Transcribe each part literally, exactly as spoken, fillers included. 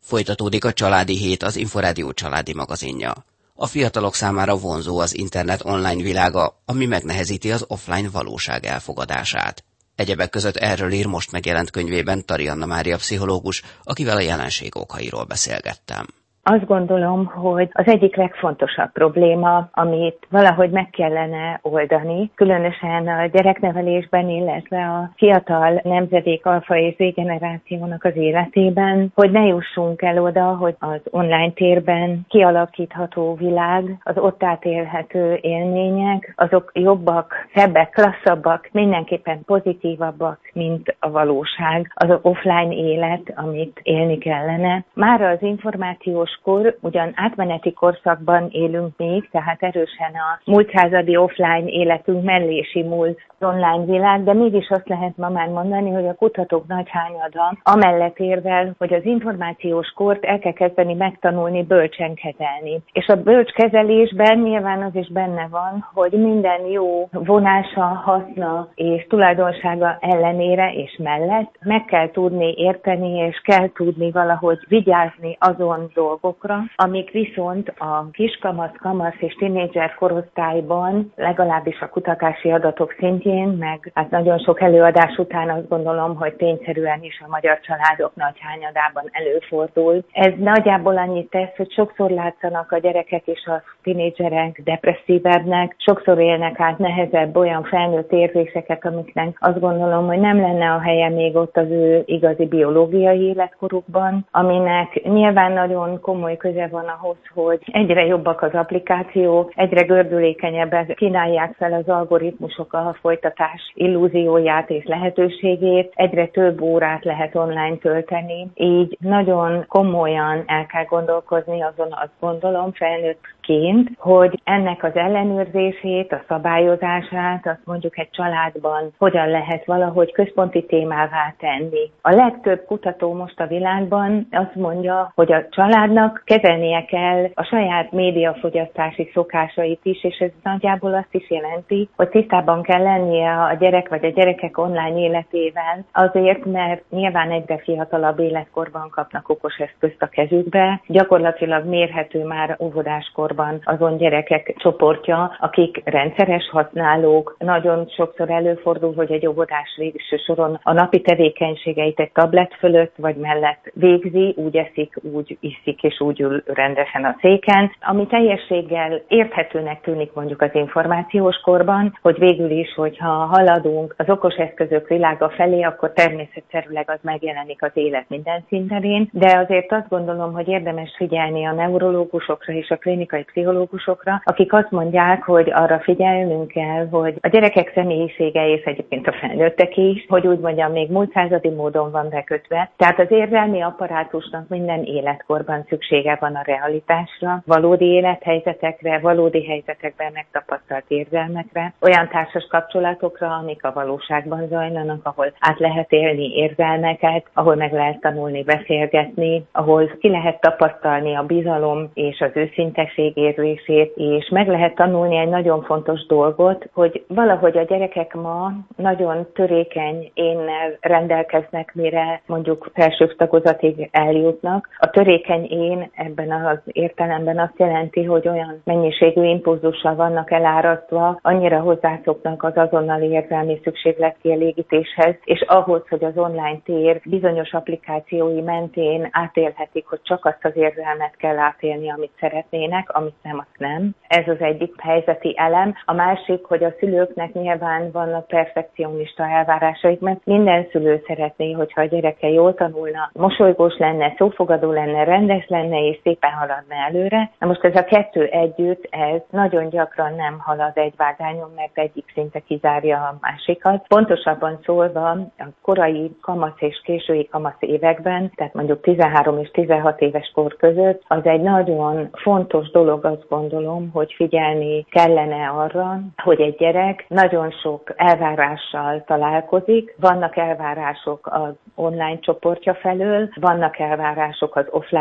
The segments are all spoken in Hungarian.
Folytatódik a Családi Hét, az Inforádió családi magazinja. A fiatalok számára vonzó az internet online világa, ami megnehezíti az offline valóság elfogadását. Egyebek között erről ír most megjelent könyvében Tari Anna Mária pszichológus, akivel a jelenség okairól beszélgettem. Azt gondolom, hogy az egyik legfontosabb probléma, amit valahogy meg kellene oldani, különösen a gyereknevelésben, illetve a fiatal nemzedék alfa és Z generációnak az életében, hogy ne jussunk el oda, hogy az online térben kialakítható világ, az ott átélhető élmények, azok jobbak, szebbek, klasszabbak, mindenképpen pozitívabbak, mint a valóság, az offline élet, amit élni kellene. Mára az információs kor, ugyan átmeneti korszakban élünk még, tehát erősen a múlt századi offline életünk mellé simult az online világ, de mégis azt lehet ma már mondani, hogy a kutatók nagy hányada amellett érvel, hogy az információs kort el kell kezdeni megtanulni bölcsen kezelni. És a bölcs kezelésben nyilván az is benne van, hogy minden jó vonása, haszna és tulajdonsága ellenére és mellett meg kell tudni érteni, és kell tudni valahogy vigyázni azon dolgokra, amik viszont a kiskamasz, kamasz és tínédzser korosztályban, legalábbis a kutatási adatok szintjén, meg hát nagyon sok előadás után azt gondolom, hogy tényszerűen is a magyar családok nagy hányadában előfordul. Ez nagyjából annyit tesz, hogy sokszor látszanak a gyerekek és a tínédzserek depresszívebbnek, sokszor élnek át nehezebb olyan felnőtt érzéseket, amiknek azt gondolom, hogy nem lenne a helye még ott az ő igazi biológiai életkorukban, aminek nyilván nagyon komoly köze van ahhoz, hogy egyre jobbak az applikációk, egyre gördülékenyebben kínálják fel az algoritmusok a folytatás illúzióját és lehetőségét, egyre több órát lehet online tölteni, így nagyon komolyan el kell gondolkozni azon, azt gondolom felnőttként, hogy ennek az ellenőrzését, a szabályozását, azt mondjuk egy családban hogyan lehet valahogy központi témává tenni. A legtöbb kutató most a világban azt mondja, hogy a családnak kezelnie kell a saját médiafogyasztási szokásait is, és ez nagyjából azt is jelenti, hogy tisztában kell lennie a gyerek vagy a gyerekek online életével, azért, mert nyilván egyre fiatalabb életkorban kapnak okos eszközt a kezükbe, gyakorlatilag mérhető már óvodáskorban azon gyerekek csoportja, akik rendszeres használók, nagyon sokszor előfordul, hogy egy óvodás végső soron a napi tevékenységeit egy tablet fölött vagy mellett végzi, úgy eszik, úgy iszik és úgy ül rendesen a széken, ami teljességgel érthetőnek tűnik mondjuk az információs korban, hogy végül is, hogyha haladunk az okos eszközök világa felé, akkor természetszerűleg az megjelenik az élet minden szinterén, de azért azt gondolom, hogy érdemes figyelni a neurológusokra és a klinikai pszichológusokra, akik azt mondják, hogy arra figyelnünk kell, hogy a gyerekek személyisége és egyébként a felnőttek is, hogy úgy mondjam, még múlt századi módon van bekötve. Tehát az érzelmi apparátusnak minden életkorban szüksége van a realitásra, valódi élethelyzetekre, valódi helyzetekben megtapasztalt érzelmekre, olyan társas kapcsolatokra, amik a valóságban zajlanak, ahol át lehet élni érzelmeket, ahol meg lehet tanulni beszélgetni, ahol ki lehet tapasztalni a bizalom és az őszinteség érzését, és meg lehet tanulni egy nagyon fontos dolgot, hogy valahogy a gyerekek ma nagyon törékeny énnel rendelkeznek, mire mondjuk felső tagozatig eljutnak. A törékeny én ebben az értelemben azt jelenti, hogy olyan mennyiségű impulzussal vannak elárasztva, annyira hozzászoknak az azonnali érzelmi szükségletkielégítéshez, és ahhoz, hogy az online tér bizonyos applikációi mentén átélhetik, hogy csak azt az érzelmet kell átélni, amit szeretnének, amit nem, azt nem. Ez az egyik helyzeti elem. A másik, hogy a szülőknek nyilván vannak perfekcionista elvárásaik, mert minden szülő szeretné, hogyha a gyereke jól tanulna, mosolygós lenne, szófogadó lenne, rendes lenne és szépen haladna előre. Na most ez a kettő együtt, ez nagyon gyakran nem halad egy vágányon, mert egyik szinte kizárja a másikat. Pontosabban szólva a korai kamasz és késői kamasz években, tehát mondjuk tizenhárom és tizenhat éves kor között, az egy nagyon fontos dolog, azt gondolom, hogy figyelni kellene arra, hogy egy gyerek nagyon sok elvárással találkozik. Vannak elvárások az online csoportja felől, vannak elvárások az offline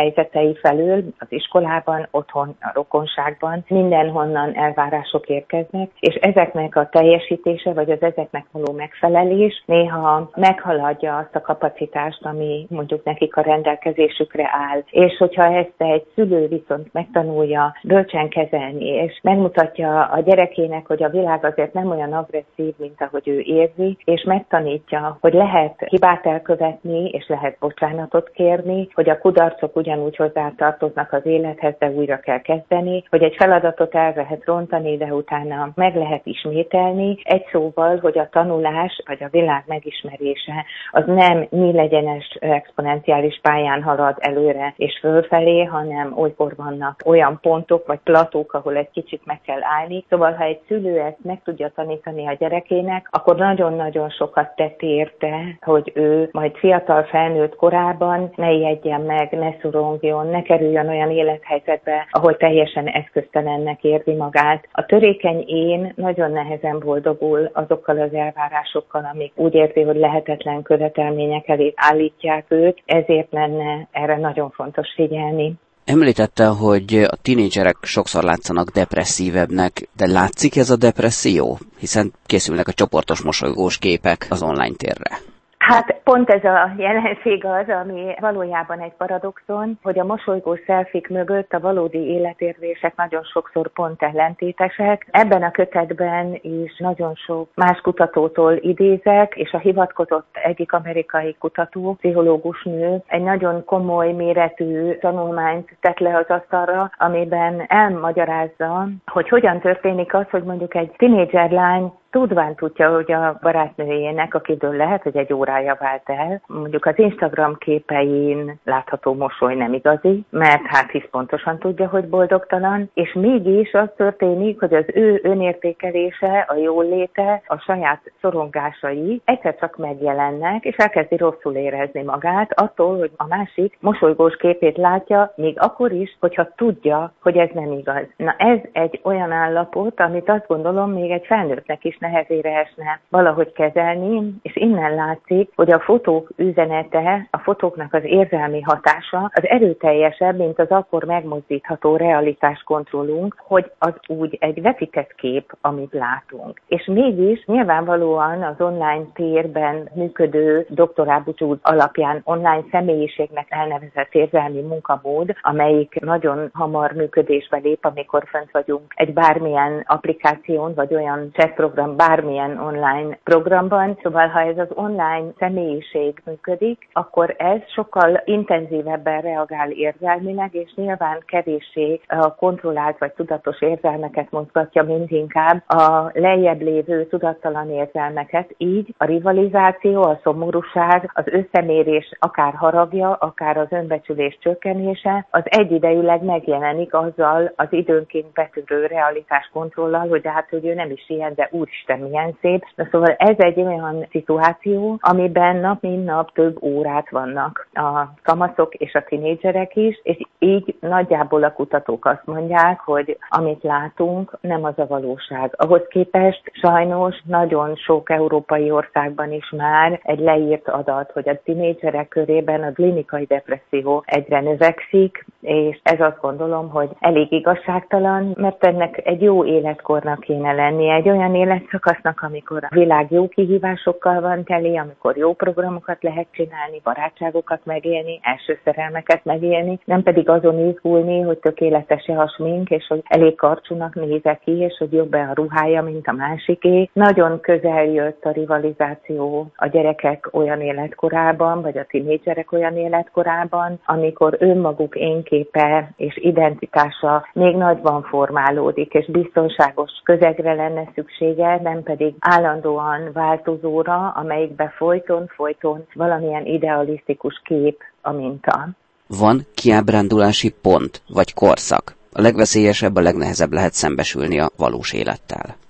helyzetei felől az iskolában, otthon, a rokonságban mindenhonnan elvárások érkeznek, és ezeknek a teljesítése, vagy az ezeknek való megfelelés néha meghaladja azt a kapacitást, ami mondjuk nekik a rendelkezésükre áll. És hogyha ezt egy szülő viszont megtanulja bölcsen kezelni, és megmutatja a gyerekének, hogy a világ azért nem olyan agresszív, mint ahogy ő érzi, és megtanítja, hogy lehet hibát elkövetni, és lehet bocsánatot kérni, hogy a kudarcok ugyanúgy hozzátartoznak az élethez, de újra kell kezdeni, hogy egy feladatot el lehet rontani, de utána meg lehet ismételni. Egy szóval, hogy a tanulás, vagy a világ megismerése az nem nyílegyenes exponenciális pályán halad előre és fölfelé, hanem olykor vannak olyan pontok, vagy platók, ahol egy kicsit meg kell állni. Szóval, ha egy szülő ezt meg tudja tanítani a gyerekének, akkor nagyon-nagyon sokat tett érte, hogy ő majd fiatal felnőtt korában ne ijedjen meg, ne szorongjon, ne kerüljön olyan élethelyzetbe, ahol teljesen eszköztelennek érzi magát. A törékeny én nagyon nehezen boldogul azokkal az elvárásokkal, amik úgy érzi, hogy lehetetlen követelmények elé állítják őt, ezért lenne erre nagyon fontos figyelni. Említette, hogy a tinédzserek sokszor látszanak depresszívebbnek, de látszik ez a depresszió? Hiszen készülnek a csoportos mosolygós képek az online térre. Hát pont ez a jelenség az, ami valójában egy paradoxon, hogy a mosolygó szelfik mögött a valódi életérzések nagyon sokszor pont ellentétesek. Ebben a kötetben is nagyon sok más kutatótól idézek, és a hivatkozott egyik amerikai kutató, pszichológus nő egy nagyon komoly méretű tanulmányt tett le az asztalra, amiben elmagyarázza, hogy hogyan történik az, hogy mondjuk egy tinédzser lány tudván tudja, hogy a barátnőjének, akitől lehet, hogy egy órája vált el, mondjuk az Instagram képein látható mosoly nem igazi, mert hát hisz pontosan tudja, hogy boldogtalan, és mégis az történik, hogy az ő önértékelése, a jóléte, a saját szorongásai egyszer csak megjelennek, és elkezdi rosszul érezni magát attól, hogy a másik mosolygós képét látja, még akkor is, hogyha tudja, hogy ez nem igaz. Na ez egy olyan állapot, amit azt gondolom, még egy felnőttnek is nehezére esne valahogy kezelni, és innen látszik, hogy a fotók üzenete, a fotóknak az érzelmi hatása az erőteljesebb, mint az akkor megmozdítható realitáskontrollunk, hogy az úgy egy vetített kép, amit látunk. És mégis nyilvánvalóan az online térben működő doktorábusú alapján online személyiségnek elnevezett érzelmi munkamód, amelyik nagyon hamar működésbe lép, amikor fent vagyunk egy bármilyen applikáción, vagy olyan chatprogram, bármilyen online programban. Szóval, ha ez az online személyiség működik, akkor ez sokkal intenzívebben reagál érzelmileg, és nyilván kevéssé a kontrollált vagy tudatos érzelmeket mozgatja, mint inkább a lejjebb lévő tudattalan érzelmeket. Így a rivalizáció, a szomorúság, az összemérés akár haragja, akár az önbecsülés csökkenése, az egyidejűleg megjelenik azzal az időnként betörő realitáskontrollal, hogy hát, hogy ő nem is ilyen, de úristen, milyen szép. De szóval ez egy olyan szituáció, amiben nap mint nap több órát vannak a kamaszok és a tinédzserek is, és így nagyjából a kutatók azt mondják, hogy amit látunk, nem az a valóság. Ahhoz képest sajnos nagyon sok európai országban is már egy leírt adat, hogy a tinédzserek körében a klinikai depresszió egyre növekszik, és ez azt gondolom, hogy elég igazságtalan, mert ennek egy jó életkornak kéne lennie, egy olyan életszakasznak, amikor a világ jó kihívásokkal van teli, amikor jó programokat lehet csinálni, barátságokat megélni, első szerelmeket megélni, nem pedig azon izgulni, hogy tökéletes-e a smink, és hogy elég karcsúnak nézek ki, és hogy jobb-e a ruhája, mint a másiké. Nagyon közel jött a rivalizáció a gyerekek olyan életkorában, vagy a tinédzserek olyan életkorában, amikor önmaguk énképe és identitása még nagyban formálódik, és biztonságos közegre lenne szüksége, nem pedig állandóan változóra, amelyikbe folyton-folyton valamilyen idealisztikus kép a minta. Van kiábrándulási pont vagy korszak? A legveszélyesebb, a legnehezebb lehet szembesülni a valós élettel.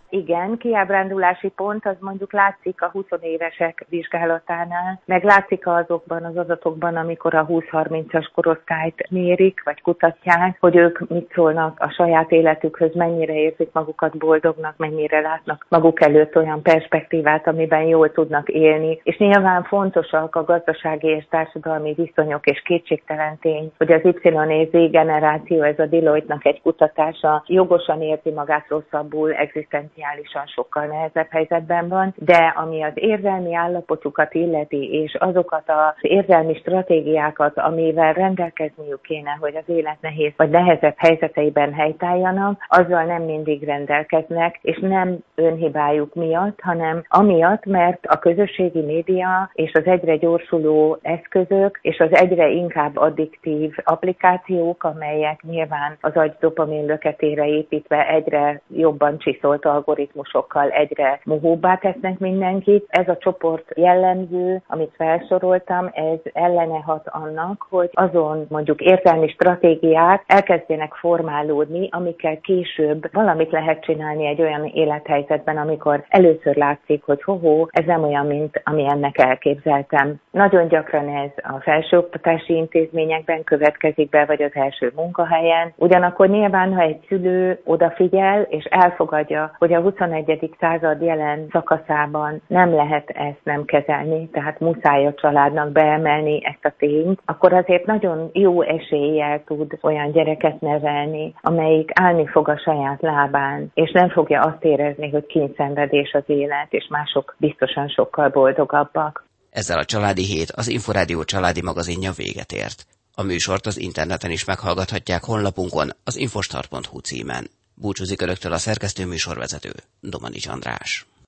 Igen, kiábrándulási pont az mondjuk látszik a húsz évesek vizsgálatánál, meg látszik azokban az adatokban, amikor a húsz-harmincas korosztályt mérik, vagy kutatják, hogy ők mit szólnak a saját életükhöz, mennyire érzik magukat boldognak, mennyire látnak maguk előtt olyan perspektívát, amiben jól tudnak élni. És nyilván fontosak a gazdasági és társadalmi viszonyok, és kétségtelen tény, hogy az Y Z generáció, ez a Deloitte-nak egy kutatása, jogosan érzi magát rosszabbul, egzisztenciálisan sokkal nehezebb helyzetben van, de ami az érzelmi állapotukat illeti, és azokat az érzelmi stratégiákat, amivel rendelkezniük kéne, hogy az élet nehéz vagy nehezebb helyzeteiben helytálljanak, azzal nem mindig rendelkeznek, és nem önhibájuk miatt, hanem amiatt, mert a közösségi média és az egyre gyorsuló eszközök, és az egyre inkább addiktív applikációk, amelyek nyilván az agy dopamin löketére építve egyre jobban csiszolt algoritmusokkal egyre mohóbbá tesznek mindenkit. Ez a csoport jellemző, amit felsoroltam, ez ellene hat annak, hogy azon mondjuk érzelmi stratégiák elkezdjenek formálódni, amikkel később valamit lehet csinálni egy olyan élethelyzetben, amikor először látszik, hogy hoho, ez nem olyan, mint ami ennek elképzeltem. Nagyon gyakran ez a felsőoktatási intézményekben következik be, vagy az első munkahelyen. Ugyanakkor nyilván, ha egy szülő odafigyel és elfogadja, hogy a huszonegyedik század jelen szakaszában nem lehet ezt nem kezelni, tehát muszáj a családnak beemelni ezt a tényt, akkor azért nagyon jó eséllyel tud olyan gyereket nevelni, amelyik állni fog a saját lábán, és nem fogja azt érezni, hogy kényszenvedés az élet, és mások biztosan sokkal boldogabbak. Ezzel a Családi Hét, az Inforádió családi magazinja véget ért. A műsort az interneten is meghallgathatják honlapunkon, az infostart pont hu címen. Búcsúzik önöktől a szerkesztő műsorvezető, Domanics András.